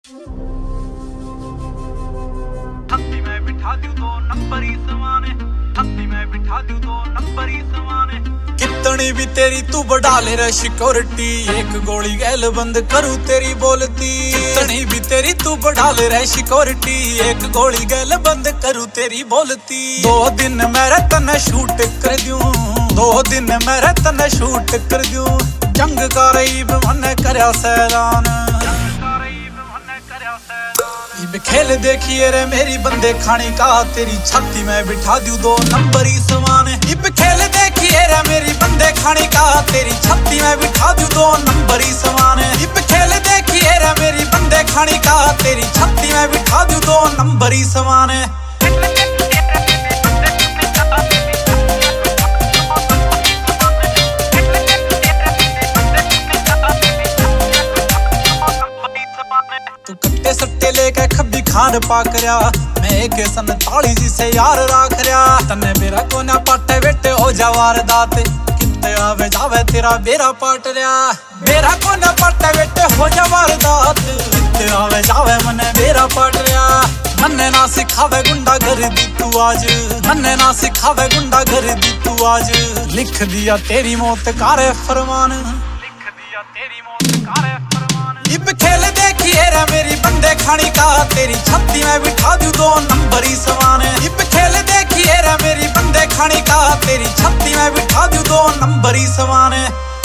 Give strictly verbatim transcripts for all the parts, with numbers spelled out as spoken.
हत्ती में बिठा दूं दो नंबर ही समाने, हत्ती में बिठा दूं दो नंबर ही समाने। कितनी भी तेरी तू बढ़ा ले रे सिक्योरिटी, एक गोली गैल बंद करूं तेरी बोलती। कितनी भी तेरी तू बढ़ा ले रे सिक्योरिटी, एक गोली गैल बंद करूं तेरी बोलती। दो दिन मेरे तने शूट कर दूं, दो दिन मेरे तने शूट कर दूं। जंग का रईब मने करया सैलान, इब खेल देखिए रे मेरी बंदे खानी का, तेरी छाती में बिठा दूं दो नंबर ही समाने। इब खेल देखिए रे मेरी बंदे खानी का, तेरी छाती में बिठा दूं दो नंबर ही समाने। इब खेल देखिए रे मेरी बंदे खानी का, तेरी छाती में बिठा दूं दो नंबर ही समाने। तू कट्टे सट्टे लेके खब्बी खान पाकरिया, मैं एक सन ताली जी से यार राख रहा। तन्ने मेरा कोना पाटे बेटे हो जा वारदात, कित्ते आवे जावे तेरा बेरा पाट रहा। मेरा कोना पाटे बेटे हो जा वारदात, कित्ते आवे जावे मने बेरा पाट रहा। मन्ने ना सिखावे गुंडा घर दी तू आज, मन्ने ना सिखावे गुंडा घर दी तू आज। लिख दिया तेरी मौत का रे फरमान, लिख दिया तेरी मौत का रे फरमान। इब खेल देखिए रे मेरी बंदे खानी का, तेरी छाती में बिठा दूं दो नंबर ही समाने। इब खेल देखिए रे मेरी बंदे खानी का, तेरी छाती में बिठा दूं दो नंबर ही समाने।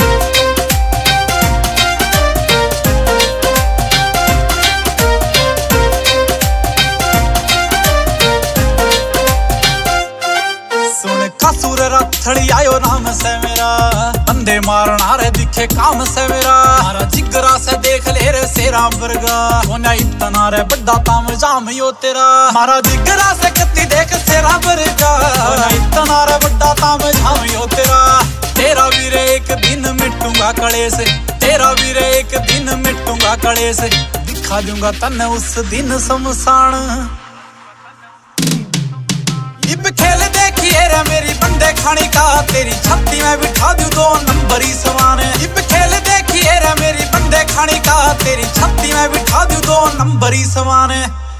कसूर रथड़ी आयो नाम से मेरा, बंदे मारना रे दिखे काम से मेरा। मारा जिगरा से देख ले रे सेरा बरगा, कोना इतना रे बड़ा ताम जाम यो तेरा। मारा जिगरा से कत्ती देख सेरा बरगा, कोना इतना रे बड़ा ताम जाम यो तेरा। तेरा भी रे एक दिन मिटूंगा कड़े से, तेरा भी रे एक दिन मिटूंगा कड़े से। दिखा दूंगा तन्ने उस दिन शमशान। इब खेल देखिए रे मेरी बंदे खानी का, तेरी छाती में बिठा दूं दो नंबर ही समाने। इब खेल देखिए रे मेरी बंदे खानी का, तेरी छाती में बिठा दूं दो नंबर ही समाने।